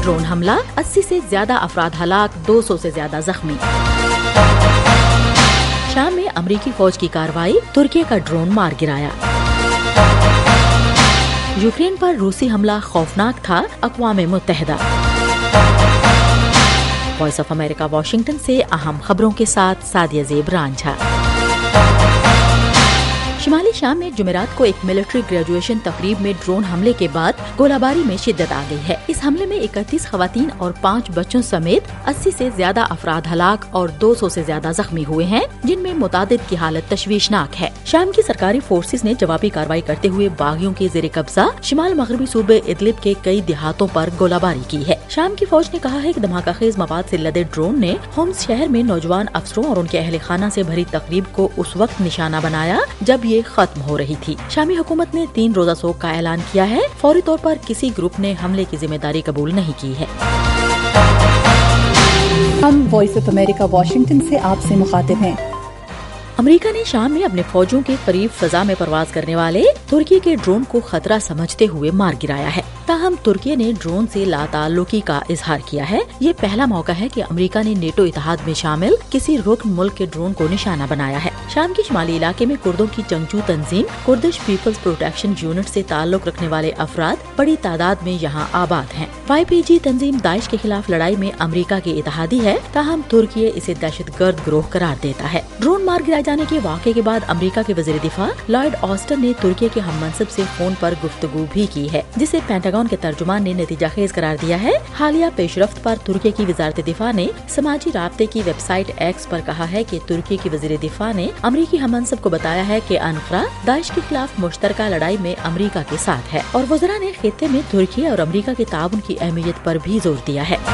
Drone حملہ، 80 سے زیادہ افراد ہلاک، 200 سے زیادہ زخمی۔ شام میں امریکی فوج کی کارروائی، ترکی کا ڈرون مار گرایا۔ یوکرین پر روسی حملہ خوفناک تھا، اقوام متحدہ۔ وائس آف امریکہ واشنگٹن سے اہم خبروں کے ساتھ سعدیہ زیب رانجھا۔ شمالی شام میں جمعرات کو ایک ملٹری گریجویشن تقریب میں ڈرون حملے کے بعد گولہ باری میں شدت آ گئی ہے۔ اس حملے میں 31 خواتین اور 5 بچوں سمیت 80 سے زیادہ افراد ہلاک اور 200 سے زیادہ زخمی ہوئے ہیں، جن میں متعدد کی حالت تشویشناک ہے۔ شام کی سرکاری فورسز نے جوابی کارروائی کرتے ہوئے باغیوں کے زیر قبضہ شمال مغربی صوبے ادلب کے کئی دیہاتوں پر گولہ باری کی ہے۔ شام کی فوج نے کہا ہے کہ دھماکہ خیز مواد سے لدے ڈرون نے ہومس شہر میں نوجوان افسروں اور ان کے اہل خانہ سے بھری تقریب کو اس وقت نشانہ بنایا جب یہ ختم ہو رہی تھی۔ شامی حکومت نے 3 روزہ سوگ کا اعلان کیا ہے۔ فوری طور پر کسی گروپ نے حملے کی ذمہ داری قبول نہیں کی ہے۔ ہم وائس آف امریکہ واشنگٹن سے آپ سے مخاطب ہیں۔ امریکہ نے شام میں اپنے فوجوں کے قریب فضا میں پرواز کرنے والے ترکی کے ڈرون کو خطرہ سمجھتے ہوئے مار گرایا ہے۔ تاہم ترکی نے ڈرون سے لا تعلقی کا اظہار کیا ہے۔ یہ پہلا موقع ہے کہ امریکہ نے نیٹو اتحاد میں شامل کسی رکن ملک کے ڈرون کو نشانہ بنایا ہے۔ شام کے شمالی علاقے میں کردوں کی جنگجو تنظیم کردش پیپلز پروٹیکشن یونٹ سے تعلق رکھنے والے افراد بڑی تعداد میں یہاں آباد ہیں۔ YPG تنظیم داعش کے خلاف لڑائی میں امریکہ کے اتحادی ہے، تاہم ترکی اسے دہشت گرد گروہ قرار دیتا ہے۔ ڈرون مار گرائے جانے کے واقعے کے بعد امریکہ کے وزیر دفاع لارڈ آسٹن نے ترکی کے ہم منصب سے فون پر گفتگو بھی کی ہے، جسے پینٹاگون کے ترجمان نے نتیجہ خیز قرار دیا ہے۔ حالیہ پیش رفت پر ترکی کی وزارت دفاع نے سماجی رابطے کی ویب سائٹ ایکس پر کہا ہے کہ ترکی کی وزیر دفاع نے امریکی ہم منصب کو بتایا ہے کہ انقرہ داعش کے خلاف مشترکہ لڑائی میں امریکہ کے ساتھ ہے، اور وزراء نے خطے میں ترکی اور امریکہ کے تعاون کی اہمیت پر بھی زور دیا ہے۔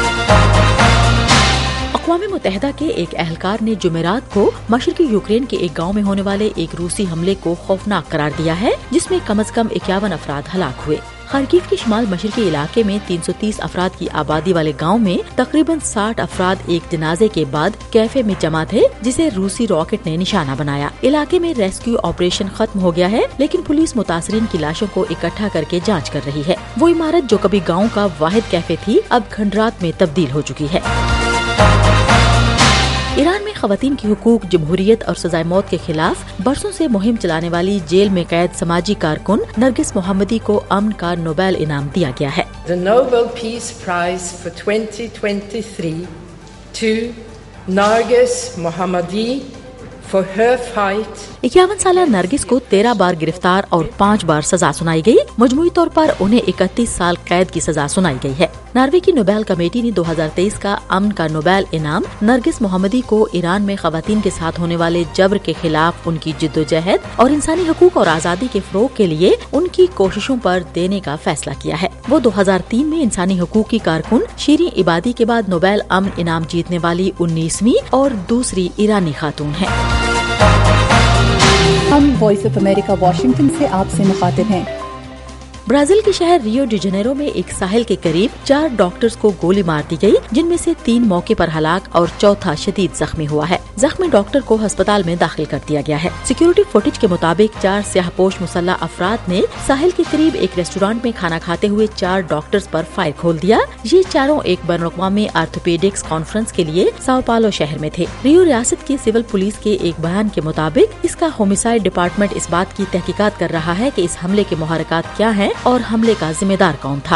اقوام متحدہ کے ایک اہلکار نے جمعرات کو مشرقی یوکرین کے ایک گاؤں میں ہونے والے ایک روسی حملے کو خوفناک قرار دیا ہے، جس میں کم از کم 51 افراد ہلاک ہوئے۔ خارکیو کے شمال مشرقی علاقے میں 330 افراد کی آبادی والے گاؤں میں تقریباً 60 افراد ایک جنازے کے بعد کیفے میں جمع تھے، جسے روسی راکٹ نے نشانہ بنایا۔ علاقے میں ریسکیو آپریشن ختم ہو گیا ہے، لیکن پولیس متاثرین کی لاشوں کو اکٹھا کر کے جانچ کر رہی ہے۔ وہ عمارت جو کبھی گاؤں کا واحد کیفے تھی، اب کھنڈرات میں تبدیل ہو چکی ہے۔ ایران میں خواتین کی حقوق، جمہوریت اور سزائے موت کے خلاف برسوں سے مہم چلانے والی جیل میں قید سماجی کارکن نرگس محمدی کو امن کا نوبل انعام دیا گیا ہے۔ The Nobel Peace Prize for 2023 to Narges Mohammadi for her fight. 51 سالہ نرگس کو 13 بار گرفتار اور 5 بار سزا سنائی گئی۔ مجموعی طور پر انہیں 31 سال قید کی سزا سنائی گئی ہے۔ ناروے کی نوبل کمیٹی نے 2023 کا امن کا نوبل انعام نرگس محمدی کو ایران میں خواتین کے ساتھ ہونے والے جبر کے خلاف ان کی جدوجہد اور انسانی حقوق اور آزادی کے فروغ کے لیے ان کی کوششوں پر دینے کا فیصلہ کیا ہے۔ وہ 2003 میں انسانی حقوق کی کارکن شیریں عبادی کے بعد نوبل امن انعام جیتنے والی 19ویں اور دوسری ایرانی خاتون ہیں۔ ہم وائس آف امریکہ واشنگٹن سے آپ سے مخاطب ہیں۔ برازیل کے شہر ریو ڈی جنیرو میں ایک ساحل کے قریب 4 ڈاکٹرز کو گولی مار دی گئی، جن میں سے 3 موقع پر ہلاک اور چوتھا شدید زخمی ہوا ہے۔ زخمی ڈاکٹر کو ہسپتال میں داخل کر دیا گیا ہے۔ سیکیورٹی فوٹیج کے مطابق 4 سیاہ پوش مسلح افراد نے ساحل کے قریب ایک ریسٹورانٹ میں کھانا کھاتے ہوئے 4 ڈاکٹرز پر فائر کھول دیا۔ یہ چاروں ایک بین الاقوامی آرتھوپیڈکس کانفرنس کے لیے ساؤ پالو شہر میں تھے۔ ریو ریاست کی سول پولیس کے ایک بیان کے مطابق اس کا ہومیسائیڈ ڈپارٹمنٹ اس بات کی تحقیقات کر رہا ہے کہ اس حملے کے محرکات کیا ہیں اور حملے کا ذمہ دار کون تھا۔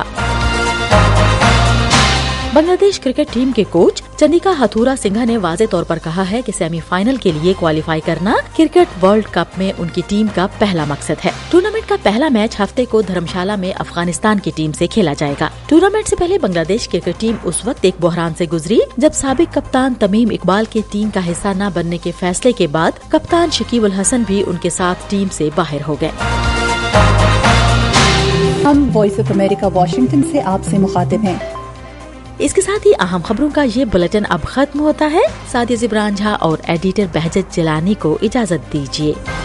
بنگلہ دیش کرکٹ ٹیم کے کوچ چندیکا ہتھورا سنگھا نے واضح طور پر کہا ہے کہ سیمی فائنل کے لیے کوالیفائی کرنا کرکٹ ورلڈ کپ میں ان کی ٹیم کا پہلا مقصد ہے۔ ٹورنامنٹ کا پہلا میچ ہفتے کو دھرمشالہ میں افغانستان کی ٹیم سے کھیلا جائے گا۔ ٹورنامنٹ سے پہلے بنگلہ دیش کرکٹ ٹیم اس وقت ایک بحران سے گزری جب سابق کپتان تمیم اقبال کے ٹیم کا حصہ نہ بننے کے فیصلے کے بعد کپتان شکیب الحسن بھی ان کے ساتھ ٹیم سے باہر ہو گئے۔ ہم وائس آف امریکہ واشنگٹن سے آپ سے مخاطب ہیں۔ اس کے ساتھ ہی اہم خبروں کا یہ بلٹن اب ختم ہوتا ہے۔ سعدیہ زیب رانجھا اور ایڈیٹر بہجت جیلانی کو اجازت دیجیے۔